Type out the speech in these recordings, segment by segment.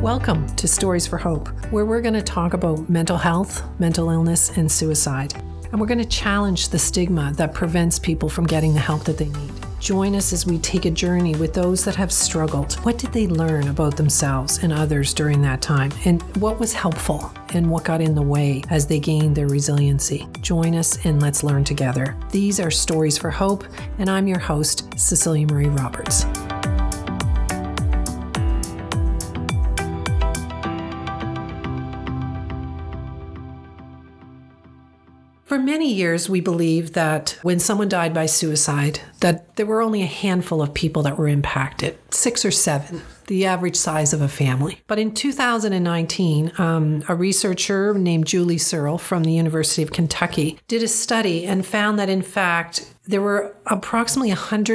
Welcome to Stories for Hope, where we're going to talk about mental health, mental illness, and suicide. And we're going to challenge the stigma that prevents people from getting the help that they need. Join us as we take a journey with those that have struggled. What did they learn about themselves and others during that time? And what was helpful and what got in the way as they gained their resiliency? Join us and let's learn together. These are Stories for Hope, and I'm your host, Cecilia Marie Roberts. For many years, we believed that when someone died by suicide, that there were only a handful of people that were impacted, 6 or 7, the average size of a family. But in 2019, a researcher named Julie Searle from the University of Kentucky did a study and found that, in fact, there were approximately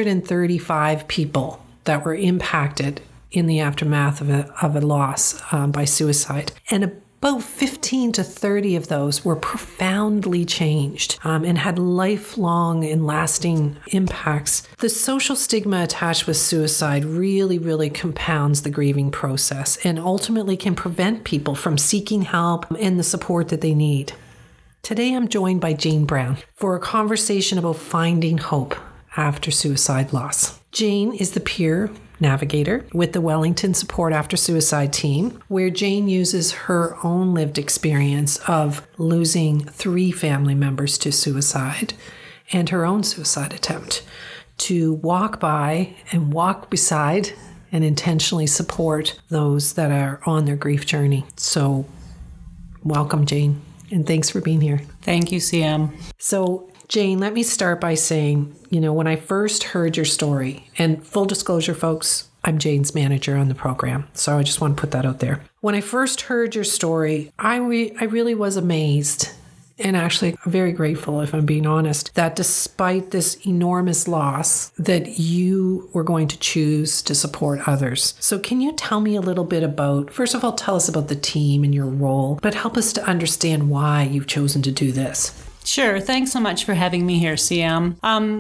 135 people that were impacted in the aftermath of a loss by suicide. And about 15 to 30 of those were profoundly changed and had lifelong and lasting impacts. The social stigma attached with suicide really compounds the grieving process and ultimately can prevent people from seeking help and the support that they need. Today, I'm joined by Jane Brown for a conversation about finding hope after suicide loss. Jane is the peer navigator with the Wellington Support After Suicide team, where Jane uses her own lived experience of losing 3 family members to suicide and her own suicide attempt to walk by and walk beside and intentionally support those that are on their grief journey. So welcome, Jane, and thanks for being here. Thank you, CM. So Jane, let me start by saying, when I first heard your story, and full disclosure, folks, I'm Jane's manager on the program, so I just want to put that out there. When I first heard your story, I really was amazed and actually very grateful, if I'm being honest, that despite this enormous loss, that you were going to choose to support others. So can you tell me a little bit about, first of all, tell us about the team and your role, but help us to understand why you've chosen to do this. Sure. Thanks so much for having me here, CM.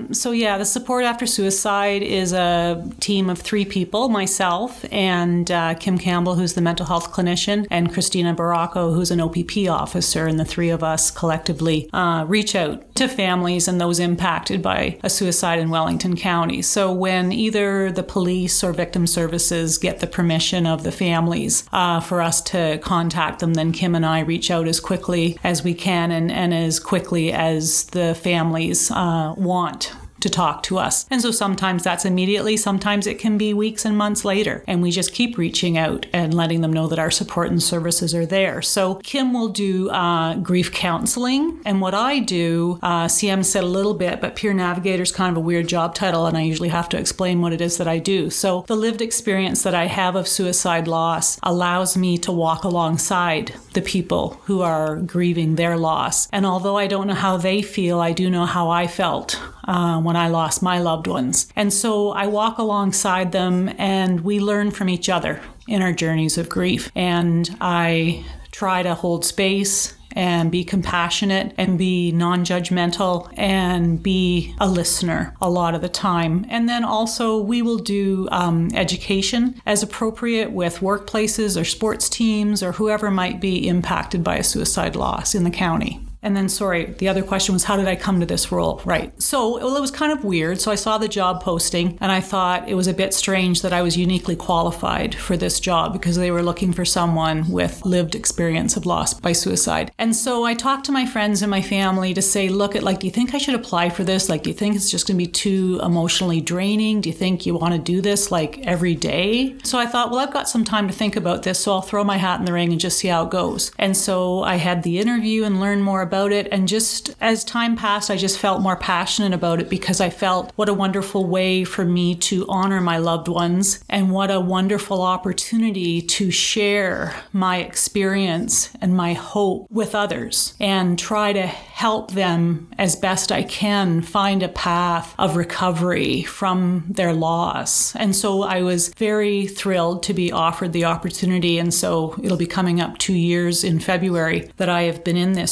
The Support After Suicide is a team of 3 people, myself and Kim Campbell, who's the mental health clinician, and Christina Baracco, who's an OPP officer, and the 3 of us collectively reach out to families and those impacted by a suicide in Wellington County. So when either the police or victim services get the permission of the families for us to contact them, then Kim and I reach out as quickly as we can and as quickly as the families want to talk to us. And so sometimes that's immediately, sometimes it can be weeks and months later. And we just keep reaching out and letting them know that our support and services are there. So Kim will do grief counseling. And what I do, CM said a little bit, but peer navigator is kind of a weird job title, and I usually have to explain what it is that I do. So the lived experience that I have of suicide loss allows me to walk alongside the people who are grieving their loss. And although I don't know how they feel, I do know how I felt when I lost my loved ones. And so I walk alongside them and we learn from each other in our journeys of grief. And I try to hold space and be compassionate and be non-judgmental and be a listener a lot of the time. And then also we will do education as appropriate with workplaces or sports teams or whoever might be impacted by a suicide loss in the county. And then, the other question was, how did I come to this role? Right. So it was kind of weird. So I saw the job posting and I thought it was a bit strange that I was uniquely qualified for this job because they were looking for someone with lived experience of loss by suicide. And so I talked to my friends and my family to say, look, do you think I should apply for this? Do you think it's just going to be too emotionally draining? Do you think you want to do this every day? So I thought, well, I've got some time to think about this, so I'll throw my hat in the ring and just see how it goes. And so I had the interview and learned more about it. And just as time passed, I just felt more passionate about it because I felt what a wonderful way for me to honor my loved ones and what a wonderful opportunity to share my experience and my hope with others and try to help them as best I can find a path of recovery from their loss. And so I was very thrilled to be offered the opportunity. And so it'll be coming up 2 years in February that I have been in this role.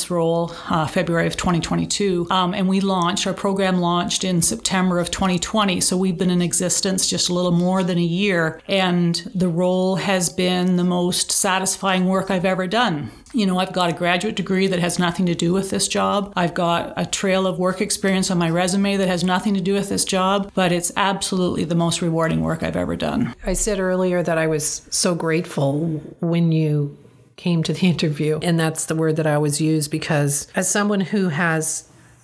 February of 2022. And our program launched in September of 2020. So we've been in existence just a little more than a year. And the role has been the most satisfying work I've ever done. I've got a graduate degree that has nothing to do with this job. I've got a trail of work experience on my resume that has nothing to do with this job, but it's absolutely the most rewarding work I've ever done. I said earlier that I was so grateful when you came to the interview, and that's the word that I always use, because as someone who has,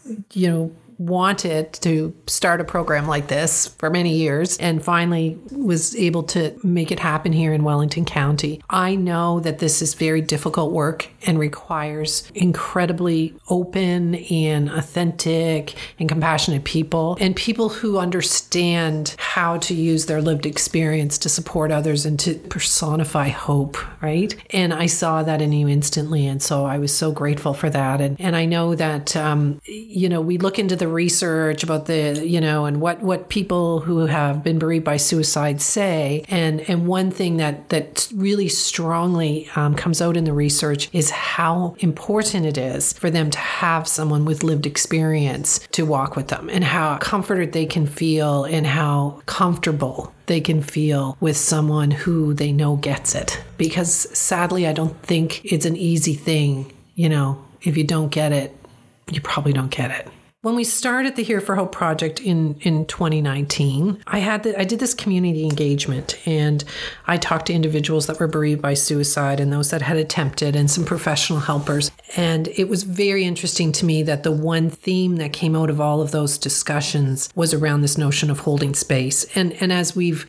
wanted to start a program like this for many years and finally was able to make it happen here in Wellington County, I know that this is very difficult work and requires incredibly open and authentic and compassionate people, and people who understand how to use their lived experience to support others and to personify hope, right? And I saw that in you instantly, and so I was so grateful for that. And I know that, we look into the research about and what people who have been bereaved by suicide say. And one thing that really strongly comes out in the research is how important it is for them to have someone with lived experience to walk with them, and how comforted they can feel and how comfortable they can feel with someone who they know gets it. Because sadly, I don't think it's an easy thing. If you don't get it, you probably don't get it. When we started the Here for Hope project in 2019, I did this community engagement, and I talked to individuals that were bereaved by suicide and those that had attempted, and some professional helpers. And it was very interesting to me that the one theme that came out of all of those discussions was around this notion of holding space. And as we've,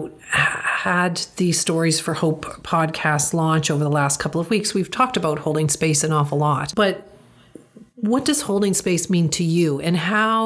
had the Stories for Hope podcast launch over the last couple of weeks, we've talked about holding space an awful lot. But what does holding space mean to you, and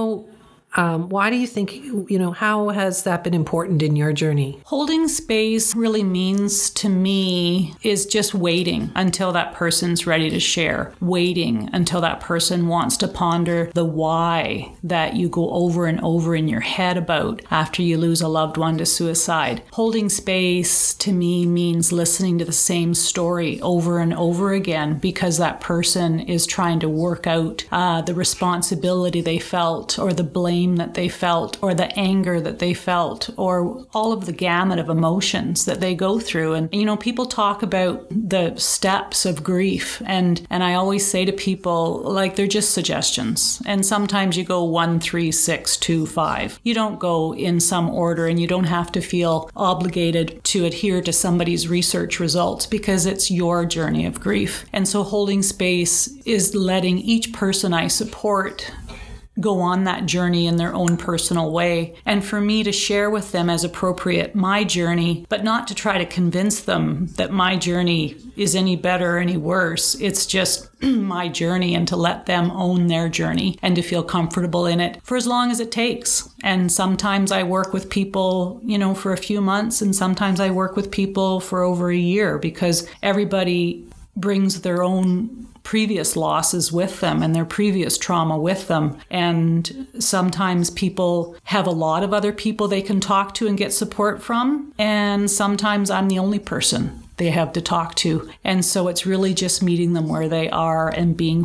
why do you think, how has that been important in your journey? Holding space really means to me is just waiting until that person's ready to share, waiting until that person wants to ponder the why that you go over and over in your head about after you lose a loved one to suicide. Holding space to me means listening to the same story over and over again, because that person is trying to work out the responsibility they felt, or the blame that they felt, or the anger that they felt, or all of the gamut of emotions that they go through. And, people talk about the steps of grief. And I always say to people, they're just suggestions. And sometimes you go 1, 3, 6, 2, 5. You don't go in some order, and you don't have to feel obligated to adhere to somebody's research results, because it's your journey of grief. And so holding space is letting each person I support go on that journey in their own personal way. And for me to share with them as appropriate my journey, but not to try to convince them that my journey is any better or any worse. It's just my journey, and to let them own their journey and to feel comfortable in it for as long as it takes. And sometimes I work with people, for a few months, and sometimes I work with people for over a year, because everybody brings their own previous losses with them and their previous trauma with them. And sometimes people have a lot of other people they can talk to and get support from. And sometimes I'm the only person they have to talk to. And so it's really just meeting them where they are and being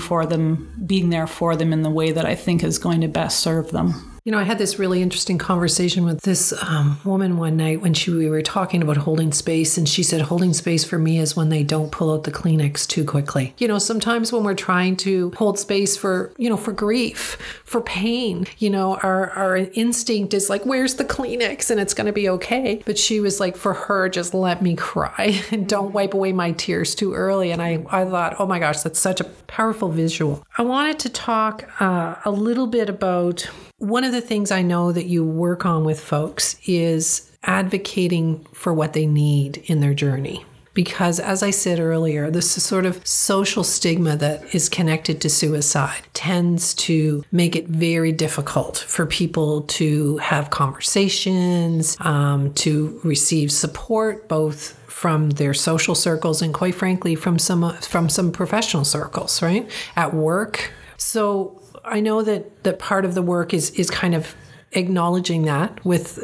there for them in the way that I think is going to best serve them. I had this really interesting conversation with this woman one night when we were talking about holding space, and she said, holding space for me is when they don't pull out the Kleenex too quickly. Sometimes when we're trying to hold space for grief, for pain, our instinct is like, where's the Kleenex? And it's going to be okay. But she was like, for her, just let me cry and don't wipe away my tears too early. And I thought, oh my gosh, that's such a powerful visual. I wanted to talk a little bit about one of the things I know that you work on with folks is advocating for what they need in their journey. Because as I said earlier, this sort of social stigma that is connected to suicide tends to make it very difficult for people to have conversations, to receive support, both from their social circles and, quite frankly, from some professional circles, right? At work. So I know that part of the work is kind of acknowledging that with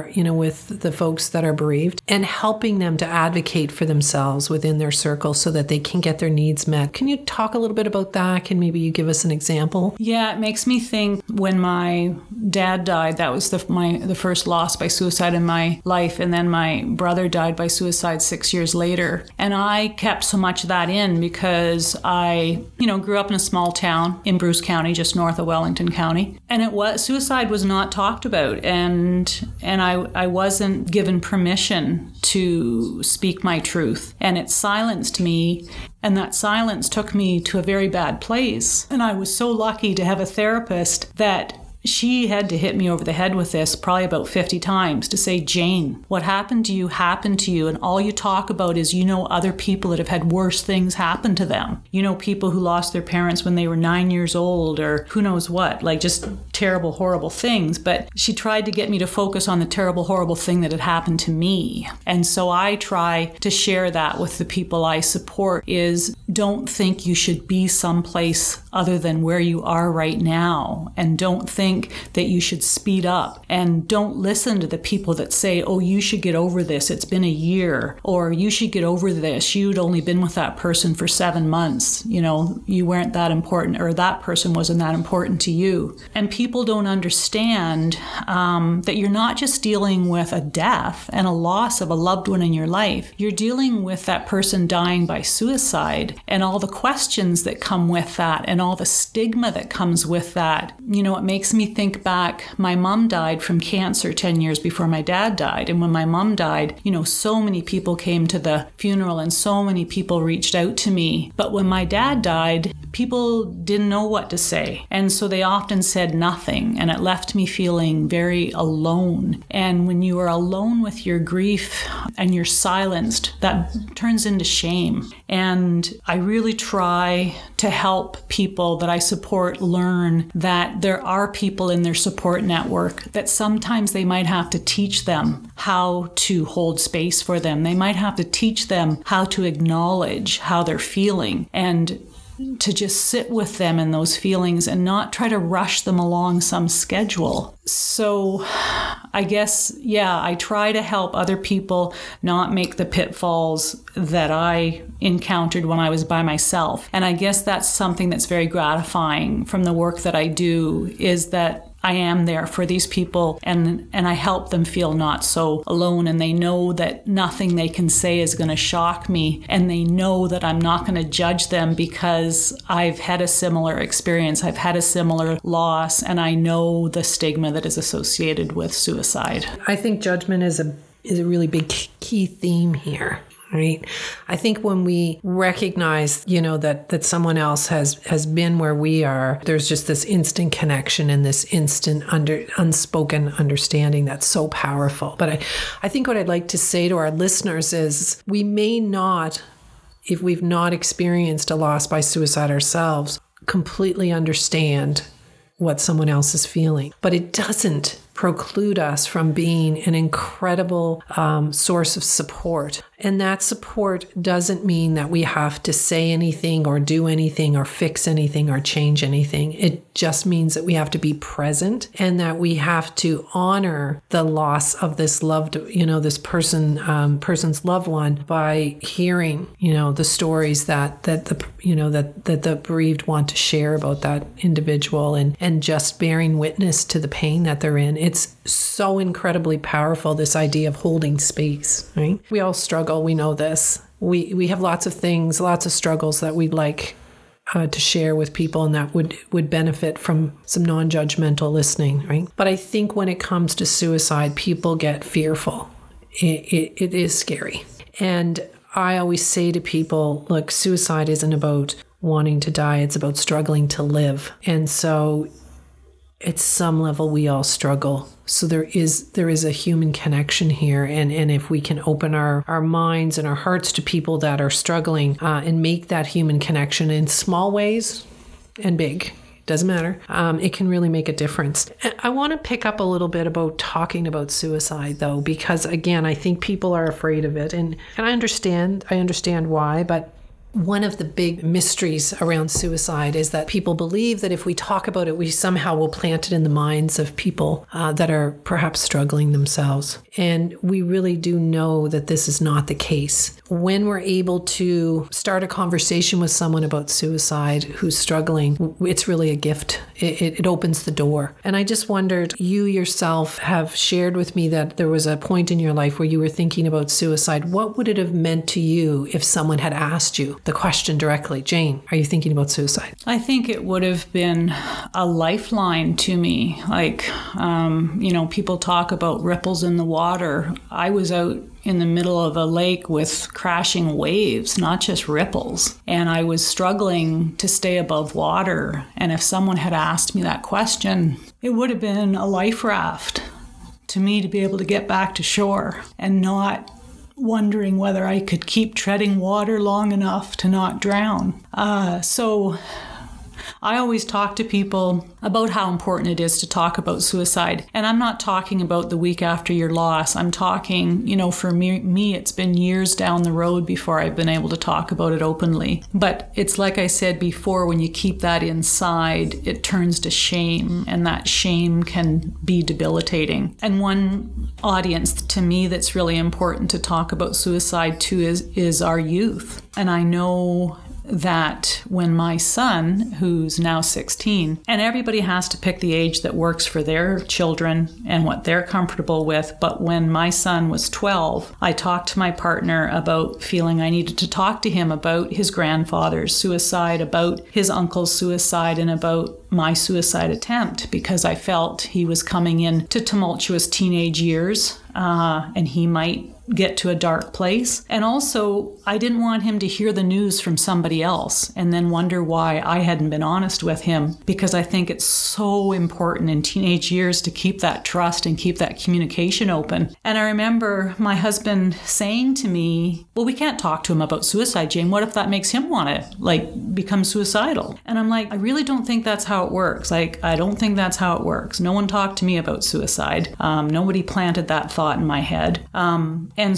with the folks that are bereaved and helping them to advocate for themselves within their circle so that they can get their needs met. Can you talk a little bit about that? Can maybe you give us an example? Yeah, it makes me think when my dad died, that was the first loss by suicide in my life. And then my brother died by suicide 6 years later. And I kept so much of that in because I, grew up in a small town in Bruce County, just north of Wellington County. And suicide was not talked about. And I wasn't given permission to speak my truth. And it silenced me. And that silence took me to a very bad place. And I was so lucky to have a therapist that she had to hit me over the head with this probably about 50 times to say, Jane, what happened to you happened to you. And all you talk about is, other people that have had worse things happen to them. People who lost their parents when they were 9 years old or who knows what, like just terrible, horrible things. But she tried to get me to focus on the terrible, horrible thing that had happened to me. And so I try to share that with the people I support is don't think you should be someplace other than where you are right now. And don't think that you should speed up, and don't listen to the people that say, oh, you should get over this. It's been a year, or you should get over this. You'd only been with that person for 7 months. You weren't that important, or that person wasn't that important to you. And people don't understand that you're not just dealing with a death and a loss of a loved one in your life. You're dealing with that person dying by suicide and all the questions that come with that and all the stigma that comes with that. It makes me think back, my mom died from cancer 10 years before my dad died. And when my mom died, so many people came to the funeral and so many people reached out to me. But when my dad died, people didn't know what to say. And so they often said nothing. And it left me feeling very alone. And when you are alone with your grief and you're silenced, that turns into shame. And I really try to help people that I support learn that there are people in their support network that sometimes they might have to teach them how to hold space for them. They might have to teach them how to acknowledge how they're feeling and to just sit with them in those feelings and not try to rush them along some schedule. So I guess, I try to help other people not make the pitfalls that I encountered when I was by myself. And I guess that's something that's very gratifying from the work that I do, is that I am there for these people and I help them feel not so alone, and they know that nothing they can say is going to shock me, and they know that I'm not going to judge them because I've had a similar experience, I've had a similar loss, and I know the stigma that is associated with suicide. I think judgment is a really big key theme here. Right. I think when we recognize, that someone else has been where we are, there's just this instant connection and this instant unspoken understanding that's so powerful. But I think what I'd like to say to our listeners is we may not, if we've not experienced a loss by suicide ourselves, completely understand what someone else is feeling. But it doesn't preclude us from being an incredible source of support. And that support doesn't mean that we have to say anything or do anything or fix anything or change anything. It just means that we have to be present and that we have to honor the loss of this loved, this person's loved one by hearing, the stories that the bereaved want to share about that individual and just bearing witness to the pain that they're in. It's so incredibly powerful, this idea of holding space, right? We all struggle. We know this. We have lots of things, lots of struggles that we'd like to share with people and that would benefit from some non-judgmental listening, right? But I think when it comes to suicide, people get fearful. It is scary. And I always say to people, look, suicide isn't about wanting to die. It's about struggling to live. And so at some level, we all struggle. So there is a human connection here. And if we can open our minds and our hearts to people that are struggling and make that human connection in small ways and big, doesn't matter, it can really make a difference. I want to pick up a little bit about talking about suicide, though, because, again, I think people are afraid of it. And I understand why, but One of the big mysteries around suicide is that people believe that if we talk about it, we somehow will plant it in the minds of people that are perhaps struggling themselves. And we really do know that this is not the case. When we're able to start a conversation with someone about suicide who's struggling, it's really a gift. It opens the door. And I just wondered, you yourself have shared with me that there was a point in your life where you were thinking about suicide. What would it have meant to you if someone had asked you the question directly, Jane, are you thinking about suicide? I think it would have been a lifeline to me. Like, people talk about ripples in the water. I was out in the middle of a lake with crashing waves, not just ripples. And I was struggling to stay above water. And if someone had asked me that question, it would have been a life raft to me to be able to get back to shore and not wondering whether I could keep treading water long enough to not drown. So I always talk to people about how important it is to talk about suicide. And I'm not talking about the week after your loss. I'm talking, for me, it's been years down the road before I've been able to talk about it openly. But it's like I said before, when you keep that inside, it turns to shame, and that shame can be debilitating. And one audience to me that's really important to talk about suicide to is our youth. And I know that when my son, who's now 16, and everybody has to pick the age that works for their children and what they're comfortable with, but when my son was 12, I talked to my partner about feeling I needed to talk to him about his grandfather's suicide, about his uncle's suicide, and about my suicide attempt, because I felt he was coming in to tumultuous teenage years, and he might get to a dark place. And also, I didn't want him to hear the news from somebody else and then wonder why I hadn't been honest with him, because I think it's so important in teenage years to keep that trust and keep that communication open. And I remember my husband saying to me, well, we can't talk to him about suicide, Jane. What if that makes him want to become suicidal? And I'm like, I really don't think that's how it works. I don't think that's how it works. No one talked to me about suicide. Nobody planted that thought in my head. And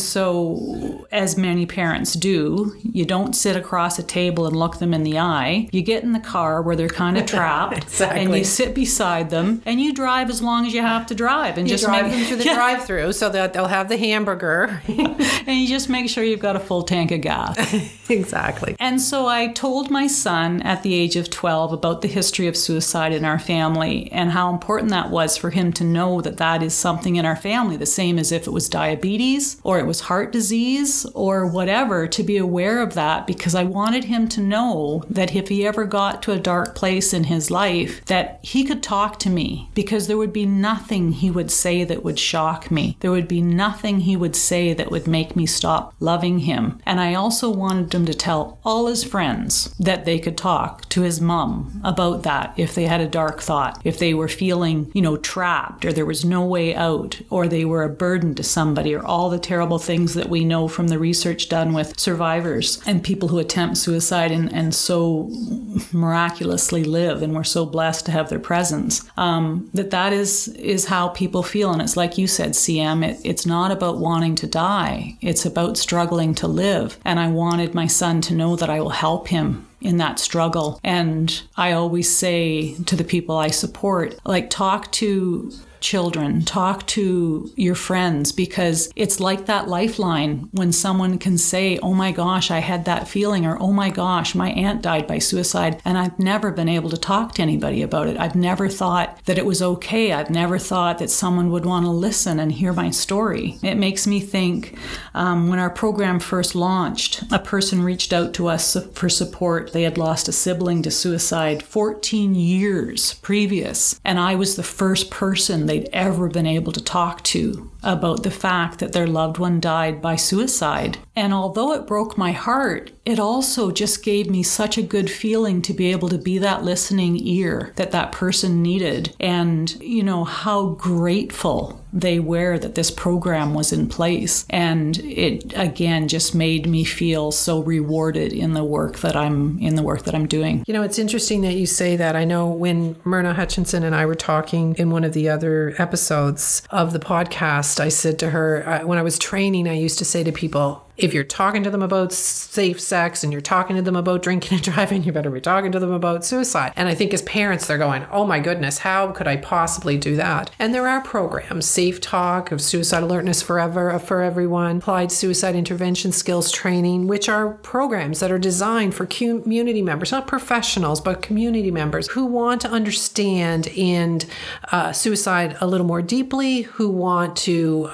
so, as many parents do, you don't sit across a table and look them in the eye. You get in the car where they're kind of trapped, exactly. And you sit beside them, and you drive as long as you have to drive, and you just drive them through the drive-through so that they'll have the hamburger, and you just make sure you've got a full tank of gas. Exactly. And so I told my son at the age of 12 about the history of suicide in our family and how important that was for him to know that that is something in our family, the same as if it was diabetes or it was heart disease or whatever, to be aware of that, because I wanted him to know that if he ever got to a dark place in his life, that he could talk to me, because there would be nothing he would say that would shock me. There would be nothing he would say that would make me stop loving him. And I also wanted him to tell all his friends that they could talk to his mom about that if they had a dark thought, if they were feeling, trapped, or there was no way out, or they were a burden to somebody, or all the terrible things that we know from the research done with survivors and people who attempt suicide and so miraculously live, and we're so blessed to have their presence. That is how people feel. And it's like you said, CM, it's not about wanting to die. It's about struggling to live. And I wanted my son to know that I will help him in that struggle. And I always say to the people I support, talk to children, talk to your friends, because it's like that lifeline when someone can say, oh my gosh, I had that feeling, or oh my gosh, my aunt died by suicide, and I've never been able to talk to anybody about it. I've never thought that it was okay. I've never thought that someone would want to listen and hear my story. It makes me think, when our program first launched, a person reached out to us for support. They had lost a sibling to suicide 14 years previous, and I was the first person they'd ever been able to talk to about the fact that their loved one died by suicide. And although it broke my heart, it also just gave me such a good feeling to be able to be that listening ear that person needed. And, how grateful they were that this program was in place. And it, again, just made me feel so rewarded in the work that I'm doing. It's interesting that you say that. I know when Myrna Hutchinson and I were talking in one of the other episodes of the podcast, I said to her, when I was training, I used to say to people, If you're talking to them about safe sex and you're talking to them about drinking and driving, you better be talking to them about suicide. And I think as parents, they're going, oh my goodness, how could I possibly do that? And there are programs, Safe Talk, of Suicide Alertness for Everyone, Applied Suicide Intervention Skills Training, which are programs that are designed for community members, not professionals, but community members who want to understand and suicide a little more deeply, who want to,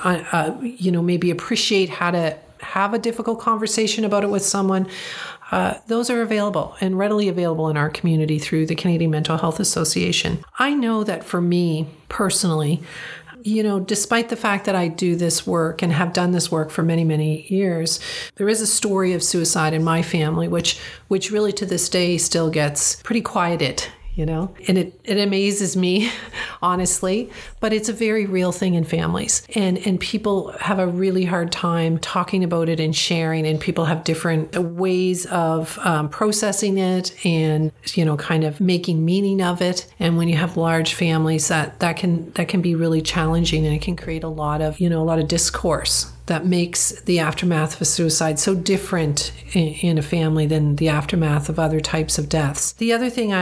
maybe appreciate how to have a difficult conversation about it with someone. Those are available and readily available in our community through the Canadian Mental Health Association. I know that for me personally, despite the fact that I do this work and have done this work for many, many years, there is a story of suicide in my family, which really to this day still gets pretty quieted. And it amazes me, honestly, but it's a very real thing in families. And people have a really hard time talking about it and sharing, and people have different ways of processing it and, kind of making meaning of it. And when you have large families, that can be really challenging, and it can create a lot of discourse that makes the aftermath of a suicide so different in a family than the aftermath of other types of deaths. The other thing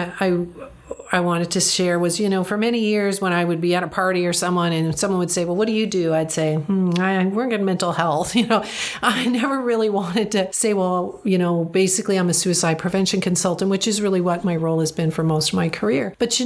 I wanted to share was, for many years when I would be at a party or someone and someone would say, well, what do you do? I'd say, I work in mental health. I never really wanted to say, well, basically I'm a suicide prevention consultant, which is really what my role has been for most of my career. But,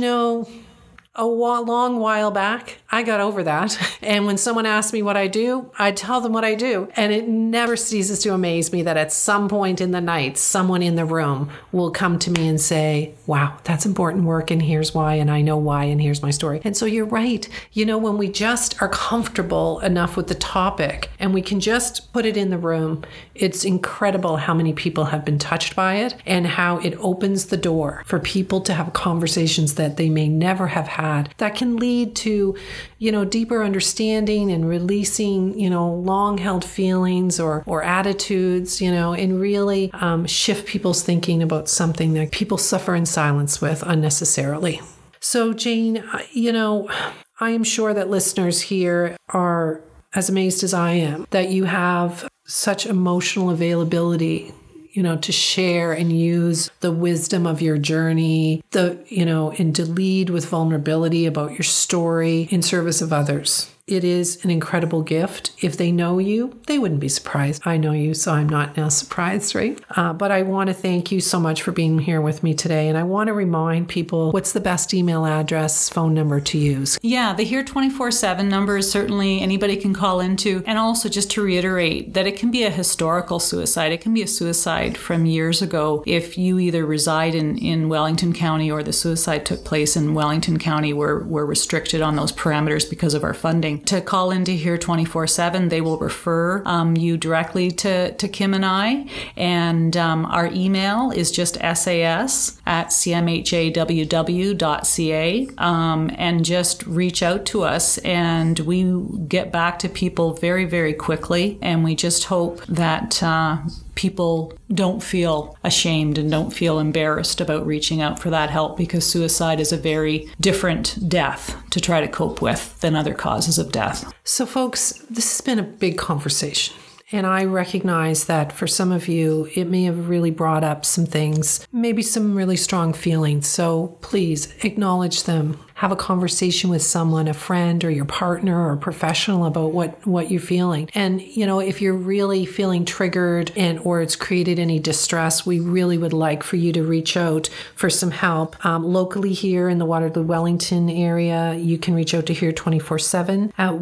a long while back, I got over that. And when someone asks me what I do, I tell them what I do. And it never ceases to amaze me that at some point in the night, someone in the room will come to me and say, wow, that's important work, and here's why, and I know why, and here's my story. And so you're right. When we just are comfortable enough with the topic and we can just put it in the room, it's incredible how many people have been touched by it and how it opens the door for people to have conversations that they may never have had that can lead to, deeper understanding and releasing, long held feelings or attitudes, and really shift people's thinking about something that people suffer in silence with unnecessarily. So Jane, I am sure that listeners here are as amazed as I am that you have such emotional availability to share and use the wisdom of your journey, and to lead with vulnerability about your story in service of others. It is an incredible gift. If they know you, they wouldn't be surprised. I know you, so I'm not now surprised, right? But I want to thank you so much for being here with me today. And I want to remind people, what's the best email address, phone number to use? Yeah, the Here 24/7 number is certainly anybody can call into. And also just to reiterate that it can be a historical suicide. It can be a suicide from years ago. If you either reside in Wellington County or the suicide took place in Wellington County, we're restricted on those parameters because of our funding. To call into Here 24/7, they will refer you directly to Kim and I. And our email is just sas@cmhaww.ca, and just reach out to us. And we get back to people very, very quickly. And we just hope that people don't feel ashamed and don't feel embarrassed about reaching out for that help, because suicide is a very different death to try to cope with than other causes of death. So folks, this has been a big conversation. And I recognize that for some of you, it may have really brought up some things, maybe some really strong feelings. So please acknowledge them. Have a conversation with someone, a friend or your partner or a professional about what you're feeling. And, if you're really feeling triggered or it's created any distress, we really would like for you to reach out for some help. Locally here in the Waterloo, Wellington area, you can reach out to Here 24/7 at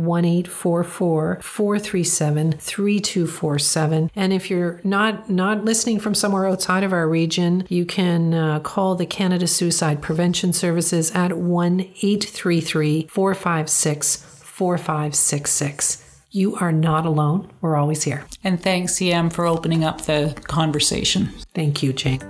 1-844-437-3247. And if you're not listening from somewhere outside of our region, you can call the Canada Suicide Prevention Services at 1-833-456-4566. You are not alone. We're always here. And thanks, CM, for opening up the conversation. Thank you, Jane.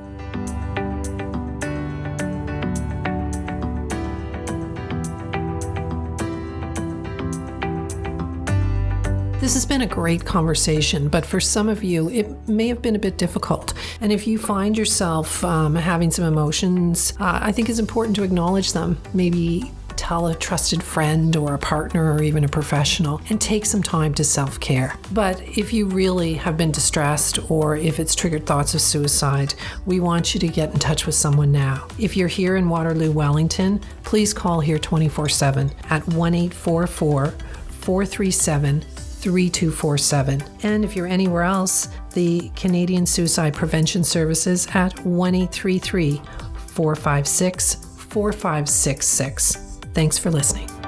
This has been a great conversation, but for some of you, it may have been a bit difficult. And if you find yourself having some emotions, I think it's important to acknowledge them. Maybe tell a trusted friend or a partner or even a professional, and take some time to self-care. But if you really have been distressed or if it's triggered thoughts of suicide, we want you to get in touch with someone now. If you're here in Waterloo, Wellington, please call here 24/7 at 1-844-437-3247. And if you're anywhere else, the Canadian Suicide Prevention Services at 1-833-456-4566. Thanks for listening.